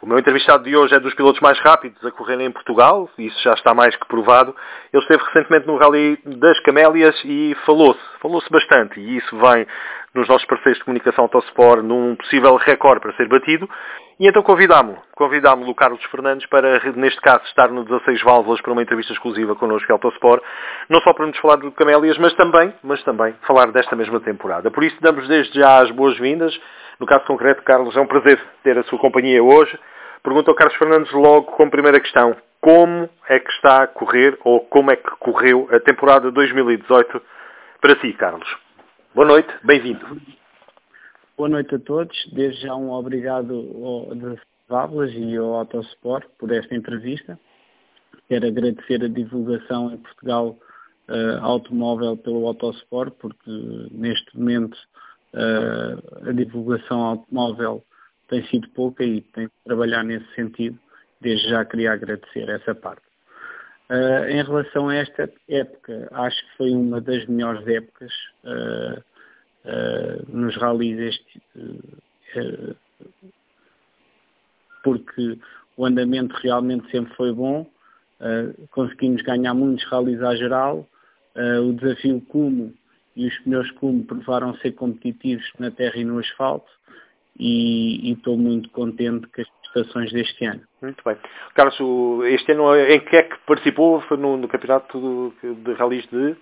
O meu entrevistado de hoje é dos pilotos mais rápidos a correrem em Portugal, isso já está mais que provado. Ele esteve recentemente no Rally das Camélias e falou-se bastante, e isso vem nos nossos parceiros de comunicação Autosport num possível recorde para ser batido. E então convidámo-lo o Carlos Fernandes para, neste caso, estar no 16 válvulas para uma entrevista exclusiva connosco em Autosport, não só para nos falar do Camélias, mas também falar desta mesma temporada. Por isso, damos desde já as boas-vindas. No caso concreto, Carlos, é um prazer ter a sua companhia hoje. Pergunto ao Carlos Fernandes logo como primeira questão: como é que está a correr, ou como é que correu a temporada 2018 para si, Carlos? Boa noite, bem-vindo. Boa noite a todos. Desde já um obrigado ao Válvulas e ao Autosport por esta entrevista. Quero agradecer a divulgação em Portugal automóvel pelo Autosport, porque neste momento a divulgação automóvel tem sido pouca e tem de trabalhar nesse sentido. Desde já queria agradecer essa parte. Em relação a esta época, acho que foi uma das melhores épocas nos rallies porque o andamento realmente sempre foi bom. Conseguimos ganhar muitos rallies à geral. O desafio Kumo e os pneus Kumo provaram ser competitivos na terra e no asfalto, e estou muito contente com as prestações deste ano. Muito bem. Carlos, este ano em que é que participou? Foi no campeonato de rallies de...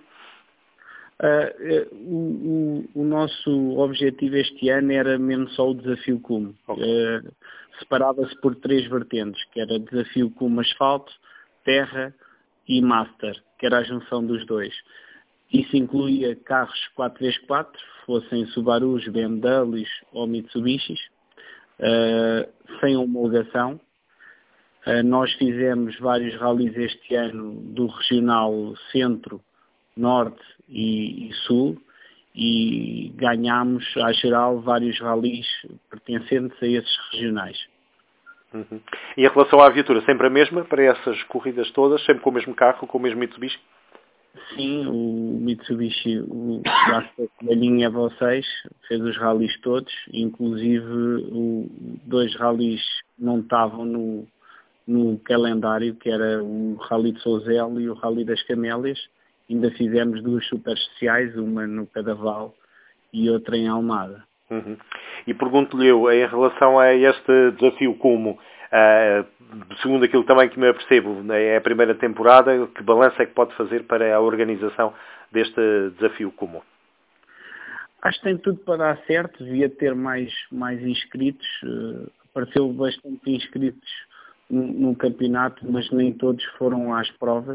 O nosso objetivo este ano era mesmo só o desafio Kumo. Okay. Separava-se por 3 vertentes, que era desafio Kumo asfalto, terra e master, que era a junção dos dois. Isso incluía carros 4x4, fossem Subarus, BMWs ou Mitsubishis, sem homologação. Nós fizemos vários rallies este ano do regional centro, norte e sul, e ganhámos, à geral, vários rallies pertencentes a esses regionais. Uhum. E em relação à viatura, sempre a mesma para essas corridas todas? Sempre com o mesmo carro, com o mesmo Mitsubishi? Sim, o Mitsubishi, da linha V6, fez os rallies todos, inclusive 2 rallies não estavam no calendário, que era o Rally de Souzelo e o Rally das Camélias. Ainda fizemos 2 super especiais, uma no Cadaval e outra em Almada. Uhum. E pergunto-lhe eu, em relação a este desafio Kumo, segundo aquilo também que me apercebo, é a primeira temporada, que balanço é que pode fazer para a organização deste desafio Kumo? Acho que tem tudo para dar certo, devia ter mais inscritos, apareceu bastante inscritos no campeonato, mas nem todos foram às provas.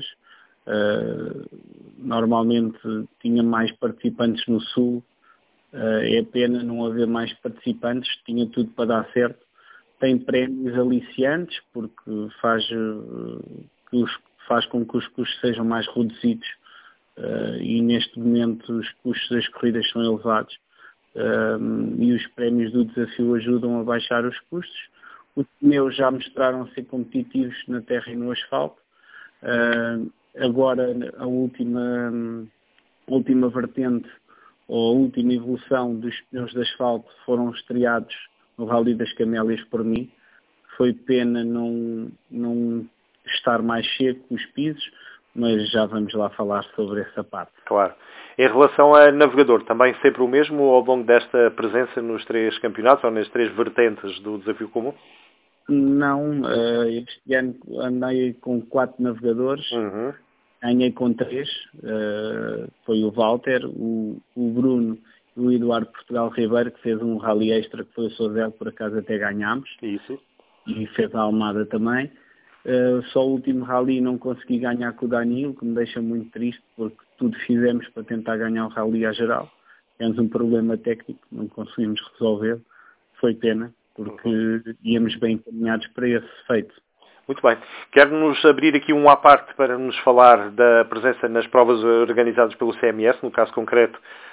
Normalmente tinha mais participantes no Sul, é pena não haver mais participantes, tinha tudo para dar certo. Tem prémios aliciantes, porque faz com que os custos sejam mais reduzidos, e neste momento os custos das corridas são elevados, e os prémios do desafio ajudam a baixar os custos. Os pneus já mostraram ser competitivos na terra e no asfalto. Agora a última vertente, ou a última evolução dos pneus de asfalto foram estreados no Rally das Camélias por mim. Foi pena não estar mais seco os pisos, mas já vamos lá falar sobre essa parte. Claro. Em relação a navegador, também sempre o mesmo ao longo desta presença nos 3 campeonatos, ou nas 3 vertentes do desafio comum? Não, este ano andei com 4 navegadores. Uhum. Ganhei com 3, foi o Walter, o Bruno e o Eduardo Portugal Ribeiro, que fez um rally extra, que foi o Sozel, por acaso até ganhámos. Isso. E fez a Almada também. Só o último rally não consegui ganhar com o Danilo, que me deixa muito triste, porque tudo fizemos para tentar ganhar o rally à geral. Temos um problema técnico, não conseguimos resolver. Foi pena, porque íamos bem encaminhados para esse feito. Muito bem. Quer-nos abrir aqui um à parte para nos falar da presença nas provas organizadas pelo CMS, no caso concreto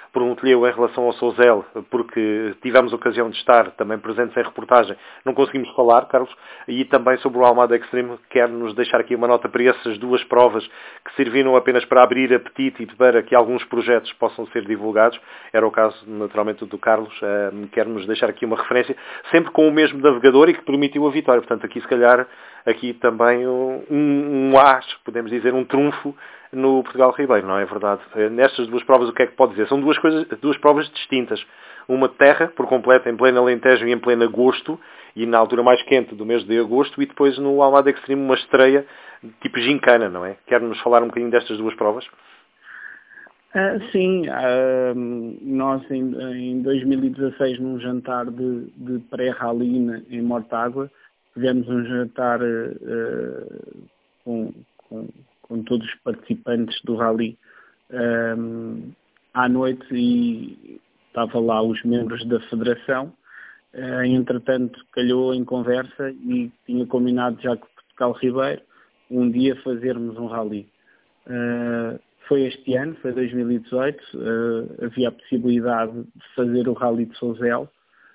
pergunto-lhe eu em relação ao Sozel, porque tivemos a ocasião de estar também presentes em reportagem, não conseguimos falar, Carlos, e também sobre o Almada Extreme, quer-nos deixar aqui uma nota para essas duas provas que serviram apenas para abrir apetite e para que alguns projetos possam ser divulgados. Era o caso, naturalmente, do Carlos, quer-nos deixar aqui uma referência, sempre com o mesmo navegador e que permitiu a vitória. Portanto, aqui se calhar, aqui também um as, podemos dizer, um trunfo no Portugal Ribeiro, não é verdade? Nestas duas provas, o que é que pode dizer? São duas provas distintas. Uma de terra, por completo, em pleno Alentejo e em pleno agosto, e na altura mais quente do mês de agosto, e depois no Almada Extreme uma estreia tipo gincana, não é? Quer-nos falar um bocadinho destas duas provas? Sim, nós em 2016, num jantar de pré-rally em Mortágua, tivemos um jantar com todos os participantes do rally à noite, e estava lá os membros da federação. Entretanto, calhou em conversa e tinha combinado já com o Portugal Ribeiro um dia fazermos um rally. Foi este ano, foi 2018, havia a possibilidade de fazer o Rally de Sozel,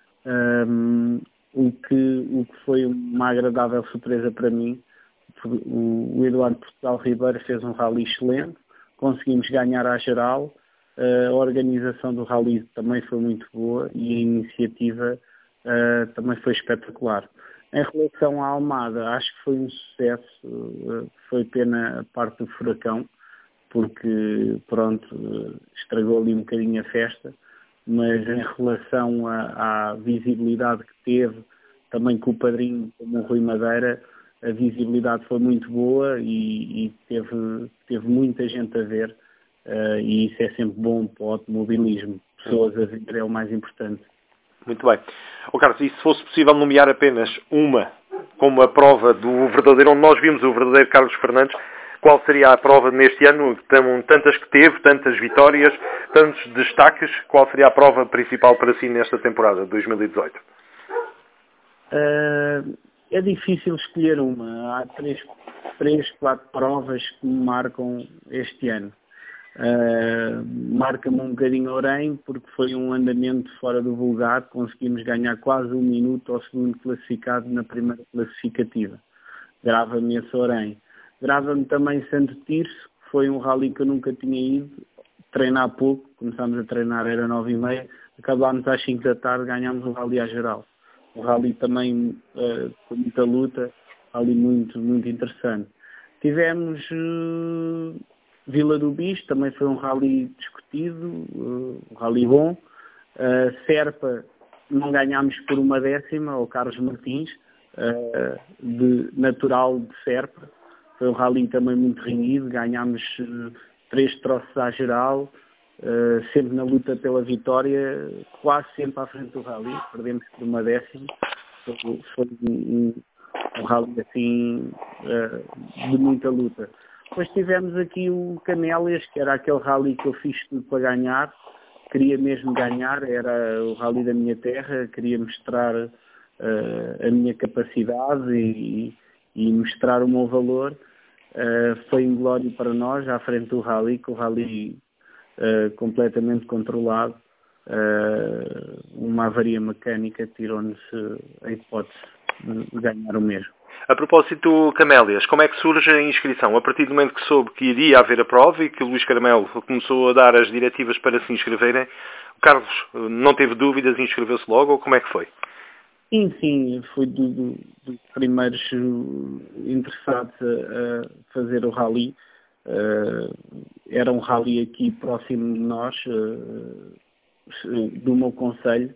o que foi uma agradável surpresa para mim. O Eduardo Portugal Ribeiro fez um rally excelente, conseguimos ganhar à geral, a organização do rally também foi muito boa e a iniciativa também foi espetacular. Em relação à Almada, acho que foi um sucesso, foi pena a parte do furacão, porque, pronto, estragou ali um bocadinho a festa, mas em relação à visibilidade que teve, também com o padrinho, como o Rui Madeira, a visibilidade foi muito boa e teve muita gente a ver, e isso é sempre bom para o automobilismo. Pessoas a ver é o mais importante. Muito bem. Carlos, e se fosse possível nomear apenas uma como a prova do verdadeiro, onde nós vimos o verdadeiro Carlos Fernandes, qual seria a prova neste ano? Tantas que teve, tantas vitórias, tantos destaques, qual seria a prova principal para si nesta temporada de 2018? É difícil escolher uma. Há três, quatro provas que me marcam este ano. Marca-me um bocadinho Orem, porque foi um andamento fora do vulgar, conseguimos ganhar quase 1 minuto ao segundo classificado na primeira classificativa. Grava-me esse Orem. Grava-me também Santo Tirso, que foi um rally que eu nunca tinha ido, treinar pouco, começámos a treinar, era 9h30, acabámos às 5 da tarde, ganhámos o rally à geral. Um rally também com muita luta, rally muito, muito interessante. Tivemos Vila do Bicho, também foi um rally discutido, um rally bom. Serpa, não ganhámos por 1/10, ao Carlos Martins, natural de Serpa. Foi um rally também muito renhido, ganhámos 3 troços à geral, sempre na luta pela vitória, quase sempre à frente do rally, perdemos por 1/10. Foi um rally assim de muita luta. Depois tivemos aqui o Camélias, que era aquele rally que eu fiz tudo para ganhar, queria mesmo ganhar, era o rally da minha terra, queria mostrar a minha capacidade e mostrar o meu valor. Foi um glória para nós, à frente do rally, com o rally completamente controlado. Uma avaria mecânica tirou-nos a hipótese de ganhar o mesmo. A propósito, Camélias, como é que surge a inscrição? A partir do momento que soube que iria haver a prova e que o Luís Caramelo começou a dar as diretivas para se inscreverem, o Carlos não teve dúvidas e inscreveu-se logo, ou como é que foi? Sim, fui dos primeiros interessados a fazer o rally. Era um rally aqui próximo de nós, do meu concelho.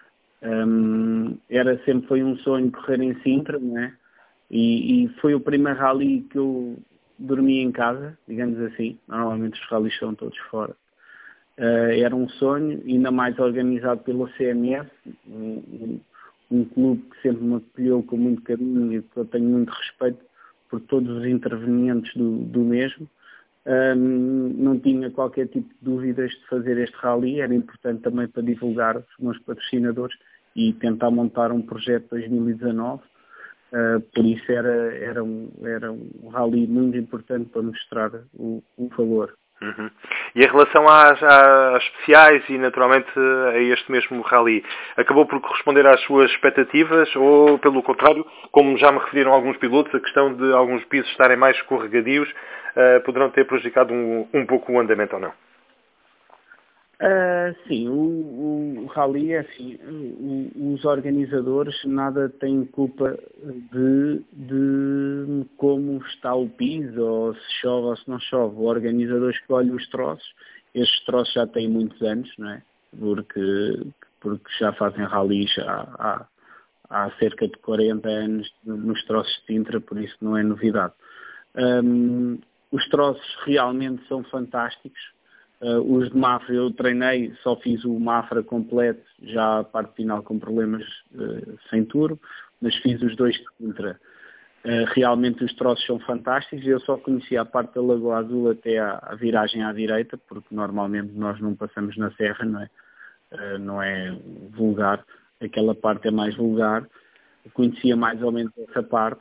Sempre foi um sonho correr em Sintra, não é? E foi o primeiro rally que eu dormi em casa, digamos assim. Normalmente os rallies são todos fora. Era um sonho, ainda mais organizado pelo CMF, um clube que sempre me acolheu com muito carinho e que eu tenho muito respeito por todos os intervenientes do mesmo. Não tinha qualquer tipo de dúvidas de fazer este rally, era importante também para divulgar os meus patrocinadores e tentar montar um projeto 2019. Por isso era um rally muito importante para mostrar o valor. Uhum. E em relação às especiais e naturalmente a este mesmo rally, acabou por corresponder às suas expectativas ou, pelo contrário, como já me referiram alguns pilotos, a questão de alguns pisos estarem mais escorregadios poderão ter prejudicado um pouco o andamento ou não? Sim, o rally é assim, os organizadores nada têm culpa de como está o piso, ou se chove ou se não chove. O organizador escolhe os troços, estes troços já têm muitos anos, não é? Porque já fazem rallies há cerca de 40 anos nos troços de Sintra, por isso não é novidade. Os troços realmente são fantásticos. Os de Mafra eu treinei, só fiz o Mafra completo, já a parte final com problemas sem turbo, mas fiz os 2 de Sintra. Realmente os troços são fantásticos. Eu só conhecia a parte da Lagoa Azul até a viragem à direita, porque normalmente nós não passamos na serra, não é? Não é vulgar, aquela parte é mais vulgar. Eu conhecia mais ou menos essa parte.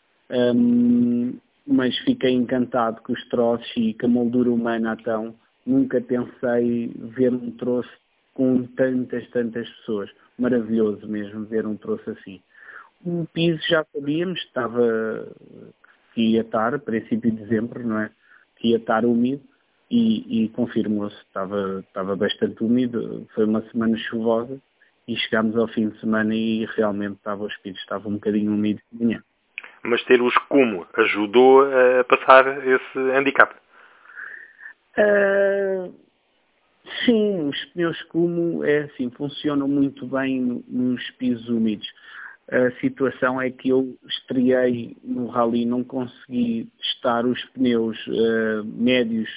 Mas fiquei encantado com os troços e com a moldura humana então. Nunca pensei ver um troço com tantas pessoas. Maravilhoso mesmo ver um troço assim. O piso já sabíamos, que ia estar, a princípio de dezembro, não é? Que ia estar úmido e confirmou-se. Estava bastante úmido, foi uma semana chuvosa e chegámos ao fim de semana e realmente os pisos estavam um bocadinho úmidos de manhã. Mas ter o escumo ajudou a passar esse handicap? Sim, os pneus escumo funcionam muito bem nos pisos úmidos. A situação é que eu estreiei no rally, não consegui testar os pneus médios,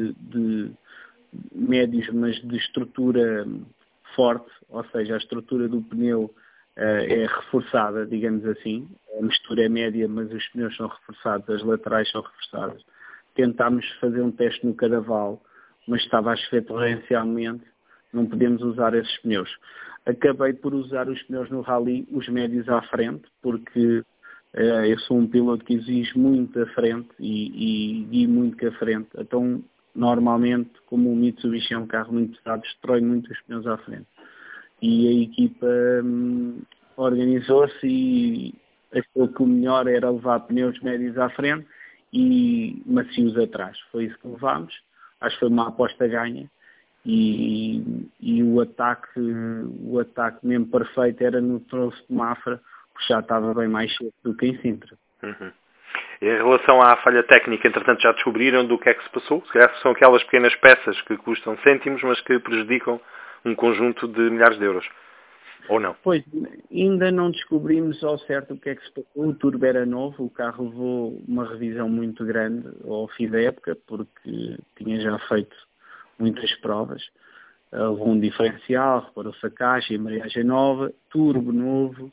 mas de estrutura forte, ou seja, a estrutura do pneu é reforçada, digamos assim. A mistura é média, mas os pneus são reforçados, as laterais são reforçadas. Tentámos fazer um teste no Cadaval, mas estava a chover torrencialmente, não podemos usar esses pneus. Acabei por usar os pneus no rally, os médios à frente, porque eu sou um piloto que exige muito à frente e guio muito à frente. Então, normalmente, como o Mitsubishi é um carro muito pesado, destrói muito os pneus à frente. E a equipa organizou-se e achou que o melhor era levar pneus médios à frente e macios atrás. Foi isso que levámos. Acho que foi uma aposta ganha e o ataque mesmo perfeito era no troço de Mafra, porque já estava bem mais cedo do que em Sintra. Uhum. Em relação à falha técnica, entretanto já descobriram do que é que se passou? Se calhar são aquelas pequenas peças que custam cêntimos, mas que prejudicam um conjunto de milhares de euros. Ou não? Pois, ainda não descobrimos ao certo o que é que se passou. O turbo era novo, o carro levou uma revisão muito grande ao fim da época, porque tinha já feito muitas provas. Levou um diferencial, reparou-se a caixa, embreagem nova, turbo novo,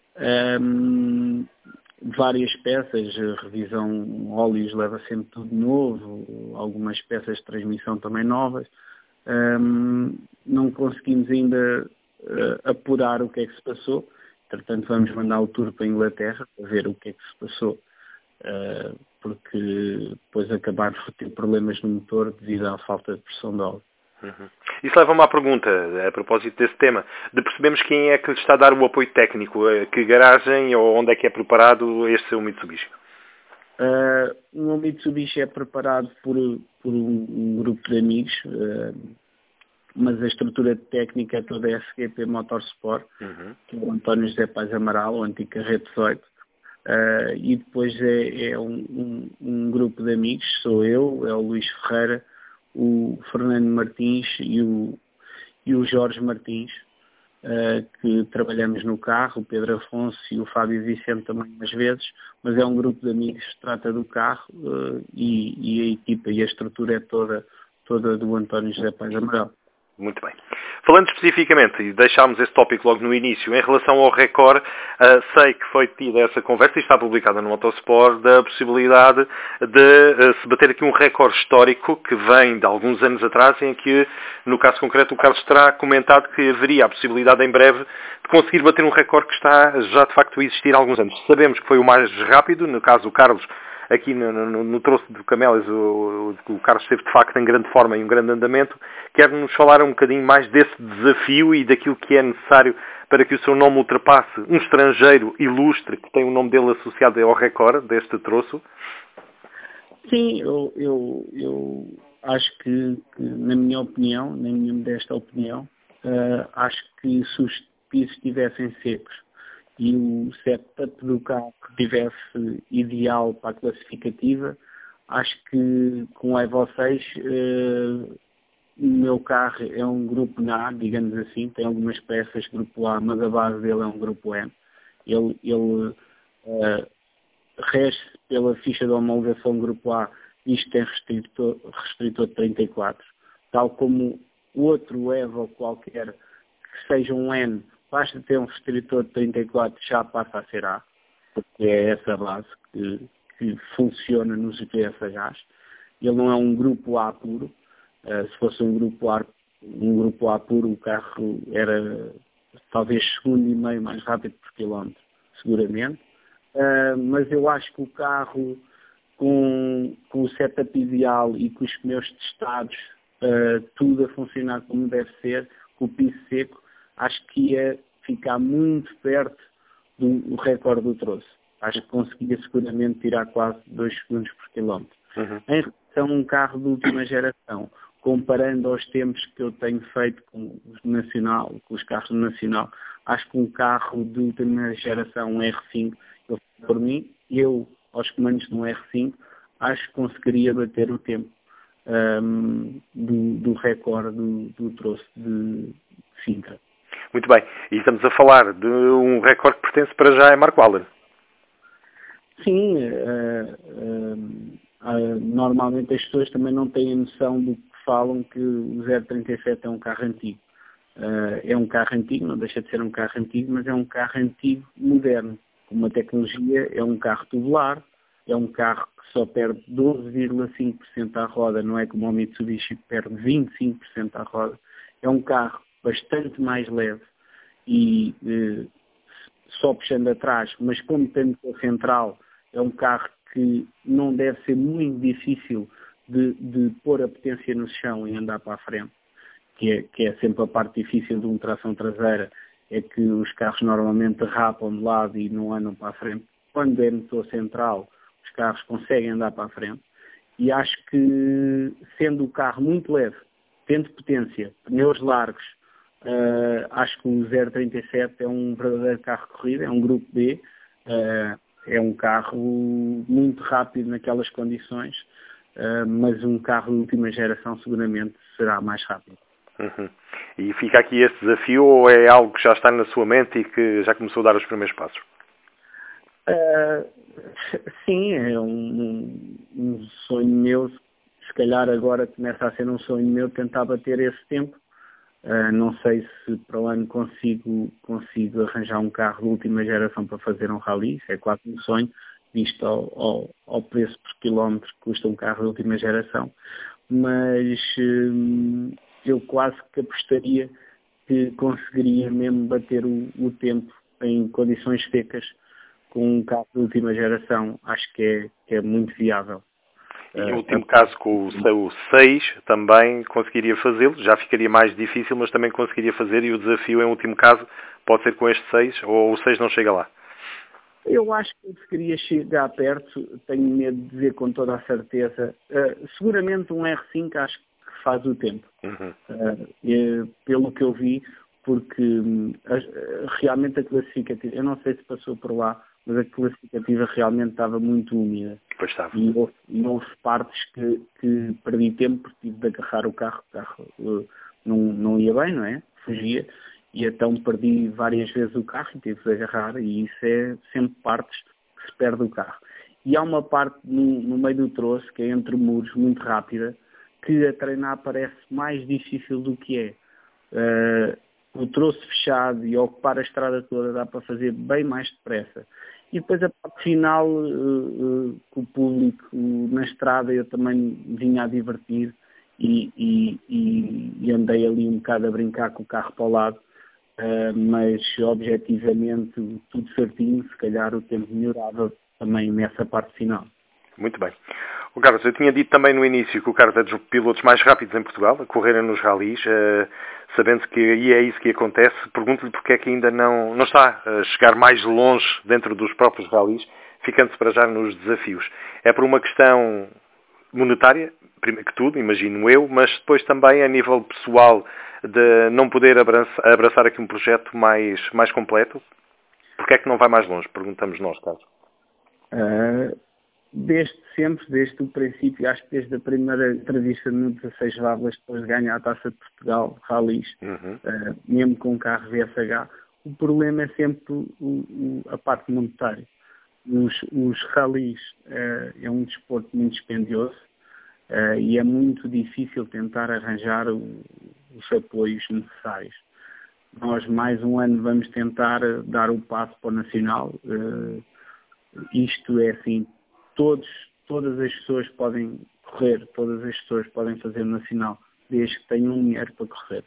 várias peças, revisão óleos leva sempre tudo novo, algumas peças de transmissão também novas. Não conseguimos ainda apurar o que é que se passou. Entretanto, vamos mandar o tour para a Inglaterra para ver o que é que se passou, porque depois acabaram por ter problemas no motor devido à falta de pressão de óleo. Uhum. Isso leva-me à pergunta, a propósito desse tema, de percebermos quem é que lhe está a dar o apoio técnico, que garagem ou onde é que é preparado este seu Mitsubishi? O meu Mitsubishi é preparado por um grupo de amigos, mas a estrutura técnica é toda SGP Motorsport, que é o António José Paz Amaral, o antigo Carreto 18, e depois é um grupo de amigos, sou eu, é o Luís Ferreira, o Fernando Martins e o Jorge Martins, que trabalhamos no carro, o Pedro Afonso e o Fábio Vicente também às vezes, mas é um grupo de amigos que trata do carro e a equipa e a estrutura é toda do António José Paz Amaral. Muito bem. Falando especificamente, e deixámos esse tópico logo no início, em relação ao recorde, sei que foi tida essa conversa e está publicada no Motorsport, da possibilidade de se bater aqui um recorde histórico que vem de alguns anos atrás, em que, no caso concreto, o Carlos terá comentado que haveria a possibilidade em breve de conseguir bater um recorde que está já de facto a existir há alguns anos. Sabemos que foi o mais rápido, no caso o Carlos aqui no troço do Camélias, o Carlos esteve de facto em grande forma e um grande andamento. Quer-nos falar um bocadinho mais desse desafio e daquilo que é necessário para que o seu nome ultrapasse um estrangeiro ilustre, que tem o nome dele associado ao recorde deste troço? Sim, eu acho que, na minha opinião, na minha modesta opinião, acho que se os pisos estivessem secos e o setup do carro estivesse ideal para a classificativa, acho que com o Evo 6 o meu carro é um grupo A, digamos assim, tem algumas peças grupo A, mas a base dele é um grupo M. Ele rege pela ficha de homologação grupo A, isto tem restritor de 34, tal como outro Evo qualquer que seja um N, basta ter um restritor de 34, já passa a ser A, porque é essa base que funciona nos GPSHs. Ele não é um grupo A puro. Se fosse um grupo A puro, o carro era talvez segundo e meio mais rápido por quilómetro, seguramente. Mas eu acho que o carro, com o setup ideal e com os pneus testados, tudo a funcionar como deve ser, com o piso seco, acho que ia ficar muito perto do recorde do troço. Acho que conseguia seguramente tirar quase 2 segundos por quilómetro. Uhum. Em relação a um carro de última geração, comparando aos tempos que eu tenho feito com os carros do Nacional, acho que um carro de última geração, um R5, por mim, aos comandos de um R5, acho que conseguiria bater o tempo do recorde do troço de Sintra. Muito bem. E estamos a falar de um recorde que pertence para já a Mark Wallner. Sim, normalmente as pessoas também não têm a noção do que falam, que o 037 é um carro antigo. É um carro antigo, não deixa de ser um carro antigo, mas é um carro antigo moderno. Com uma tecnologia, é um carro tubular, é um carro que só perde 12,5% à roda, não é como o Mitsubishi que perde 25% à roda. É um carro bastante mais leve e só puxando atrás, mas como tem motor central, é um carro que não deve ser muito difícil de pôr a potência no chão e andar para a frente, que é sempre a parte difícil de uma tração traseira, é que os carros normalmente derrapam de lado e não andam para a frente. Quando é motor central, os carros conseguem andar para a frente. E acho que, sendo o carro muito leve, tendo potência, pneus largos, acho que o 037 é um verdadeiro carro de corrida, é um grupo B, é um carro muito rápido naquelas condições, mas um carro de última geração seguramente será mais rápido. Uhum. E fica aqui esse desafio, ou é algo que já está na sua mente e que já começou a dar os primeiros passos? Sim, é um sonho meu. Se calhar agora começa a ser um sonho meu tentar bater esse tempo. Não sei se para o ano consigo arranjar um carro de última geração para fazer um rally. Isso é quase um sonho, visto ao preço por quilómetro que custa um carro de última geração. Mas eu quase que apostaria que conseguiria mesmo bater o tempo em condições secas com um carro de última geração. Acho que é muito viável. E o último caso com o 6 também conseguiria fazê-lo, já ficaria mais difícil, mas também conseguiria fazer, e o desafio em último caso pode ser com este 6, ou o 6 não chega lá? Eu acho que conseguiria chegar perto, tenho medo de dizer com toda a certeza. Seguramente um R5 acho que faz o tempo. Uhum. Pelo que eu vi, porque realmente a classificativa, eu não sei se passou por lá, mas a classificativa realmente estava muito úmida. Pois estava. E houve partes que perdi tempo porque tive de agarrar o carro não ia bem, não é? Fugia. E então perdi várias vezes o carro e tive de agarrar, e isso é sempre partes que se perde o carro. E há uma parte no meio do troço, que é entre muros, muito rápida, que a treinar parece mais difícil do que é. O troço fechado e ocupar a estrada toda dá para fazer bem mais depressa. E depois a parte final, com o público na estrada, eu também vinha a divertir e andei ali um bocado a brincar com o carro para o lado, mas objetivamente tudo certinho, se calhar o tempo melhorava também nessa parte final. Muito bem. O Carlos, eu tinha dito também no início que o Carlos é dos pilotos mais rápidos em Portugal, a correrem nos ralis, sabendo que e é isso que acontece. Pergunto-lhe porque é que ainda não está a chegar mais longe dentro dos próprios ralis, ficando-se para já nos desafios. É por uma questão monetária, primeiro que tudo, imagino eu, mas depois também a nível pessoal de não poder abraçar aqui um projeto mais completo? Porque é que não vai mais longe? Perguntamos nós, Carlos. Desde sempre, desde o princípio, acho que desde a primeira entrevista no 16 Válvulas, depois de ganhar a Taça de Portugal, ralis, mesmo com carro VSH, o problema é sempre a parte monetária. Os ralis é um desporto muito dispendioso e é muito difícil tentar arranjar os apoios necessários. Nós, mais um ano, vamos tentar dar o passo para o Nacional. Isto é assim, todas as pessoas podem correr, todas as pessoas podem fazer o Nacional, desde que tenham dinheiro para correr.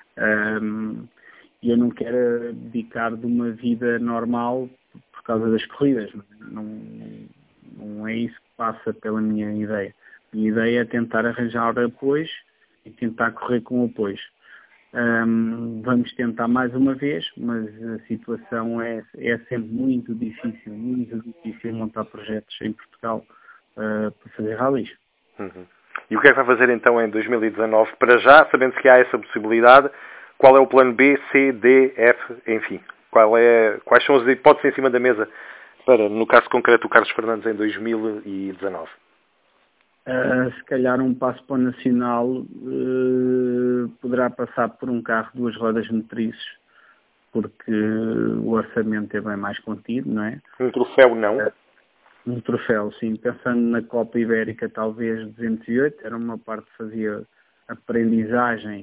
Eu não quero dedicar de uma vida normal por causa das corridas. Não é isso que passa pela minha ideia. A minha ideia é tentar arranjar apoios e tentar correr com apoios. Vamos tentar mais uma vez, mas a situação é sempre muito difícil montar projetos em Portugal para fazer ralis. E o que é que vai fazer então em 2019? Para já, sabendo que há essa possibilidade, qual é o plano B, C, D, F, enfim? Quais são as hipóteses em cima da mesa para, no caso concreto, o Carlos Fernandes em 2019? Se calhar um passo para o Nacional poderá passar por um carro de 2 rodas motrizes, porque o orçamento é bem mais contido, não é? Um troféu não? Um troféu, sim. Pensando na Copa Ibérica, talvez 208, era uma parte que fazia aprendizagem,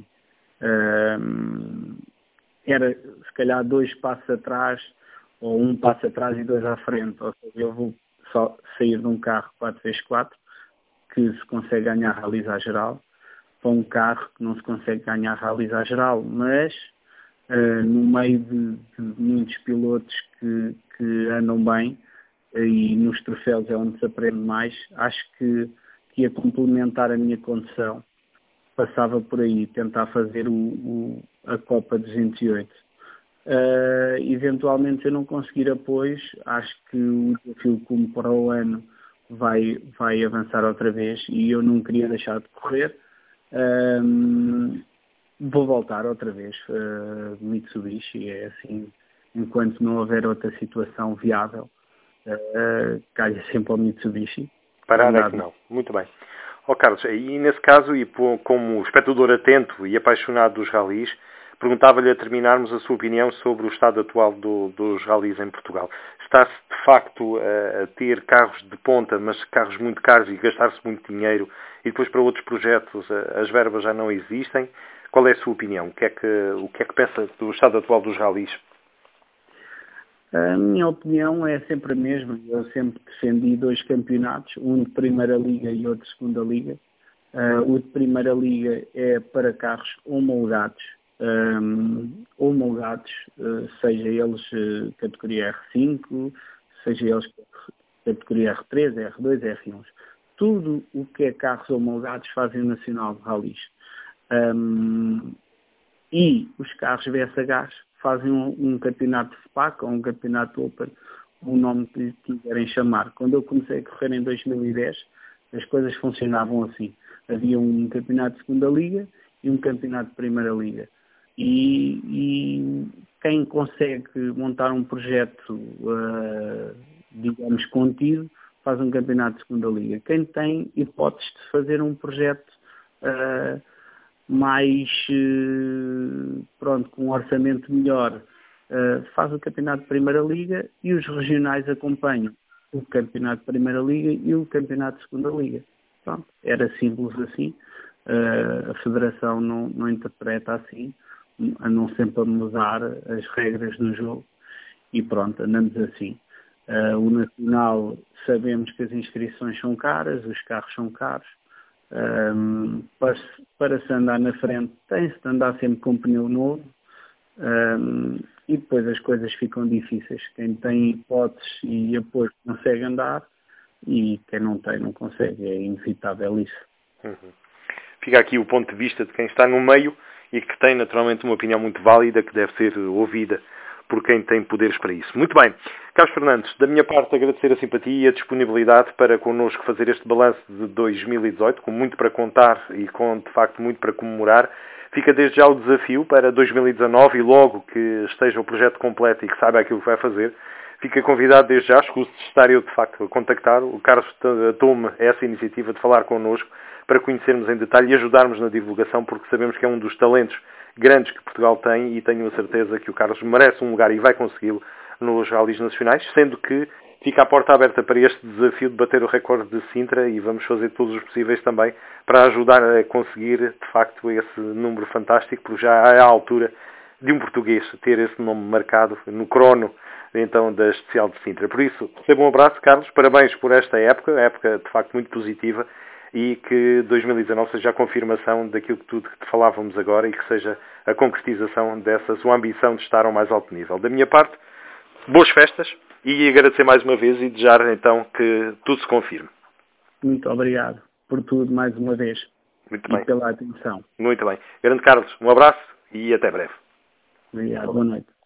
era se calhar 2 passos atrás, ou 1 passo atrás e 2 à frente, ou seja, eu vou só sair de um carro 4x4, que se consegue ganhar ralis à geral, para um carro que não se consegue ganhar ralis à geral, mas no meio de muitos pilotos que andam bem, e nos troféus é onde se aprende mais, acho que ia complementar a minha condução. Passava por aí, tentar fazer a Copa 208. Eventualmente, se eu não conseguir apoios, acho que o desafio como para o ano vai avançar outra vez e eu não queria deixar de correr. Vou voltar outra vez. Mitsubishi é assim, enquanto não houver outra situação viável, calha sempre ao Mitsubishi. Parar é que não. Muito bem. Carlos, e nesse caso, e como espectador atento e apaixonado dos ralis, perguntava-lhe a terminarmos a sua opinião sobre o estado atual dos ralis em Portugal. Está-se, de facto, a ter carros de ponta, mas carros muito caros e gastar-se muito dinheiro, e depois para outros projetos as verbas já não existem? Qual é a sua opinião? O que é que pensa do estado atual dos ralis? A minha opinião é sempre a mesma. Eu sempre defendi 2 campeonatos, um de Primeira Liga e outro de Segunda Liga. O de Primeira Liga é para carros homologados, seja eles categoria R5, seja eles categoria R3, R2, R1. Tudo o que é carros homologados fazem o Nacional de Ralis. E os carros VSH fazem um campeonato de SPAC ou um campeonato Open, o nome que quiserem chamar. Quando eu comecei a correr em 2010, as coisas funcionavam assim. Havia um campeonato de Segunda Liga e um campeonato de Primeira Liga. E quem consegue montar um projeto, digamos, contido, faz um campeonato de Segunda Liga. Quem tem hipóteses de fazer um projeto mais, com um orçamento melhor, faz o campeonato de Primeira Liga e os regionais acompanham o campeonato de Primeira Liga e o campeonato de Segunda Liga. Pronto, era simples assim. A Federação não interpreta assim, a não sempre mudar as regras do jogo e pronto, andamos assim. O Nacional, sabemos que as inscrições são caras, os carros são caros. Para se andar na frente tem-se de andar sempre com pneu novo, e depois as coisas ficam difíceis. Quem tem hipóteses e apoio consegue andar, e quem não tem não consegue, é inevitável isso. Uhum. Fica aqui o ponto de vista de quem está no meio e que tem naturalmente uma opinião muito válida que deve ser ouvida por quem tem poderes para isso. Muito bem. Carlos Fernandes, da minha parte agradecer a simpatia e a disponibilidade para connosco fazer este balanço de 2018, com muito para contar e com de facto muito para comemorar. Fica desde já o desafio para 2019 e logo que esteja o projeto completo e que saiba aquilo que vai fazer, fica convidado desde já, escuso de estar eu de facto a contactar, o Carlos tome essa iniciativa de falar connosco para conhecermos em detalhe e ajudarmos na divulgação, porque sabemos que é um dos talentos grandes que Portugal tem e tenho a certeza que o Carlos merece um lugar e vai consegui-lo nos ralis nacionais, sendo que fica a porta aberta para este desafio de bater o recorde de Sintra e vamos fazer todos os possíveis também para ajudar a conseguir de facto esse número fantástico, porque já é a altura de um português ter esse nome marcado no crono então da especial de Sintra. Por isso, recebo um abraço, Carlos, parabéns por esta época de facto muito positiva, e que 2019 seja a confirmação daquilo que tudo que te falávamos agora e que seja a concretização dessa sua ambição de estar ao mais alto nível. Da minha parte, boas festas e agradecer mais uma vez e desejar então que tudo se confirme. Muito obrigado por tudo mais uma vez. Muito bem. E pela atenção. Muito bem. Grande Carlos, um abraço e até breve. Obrigado, boa noite.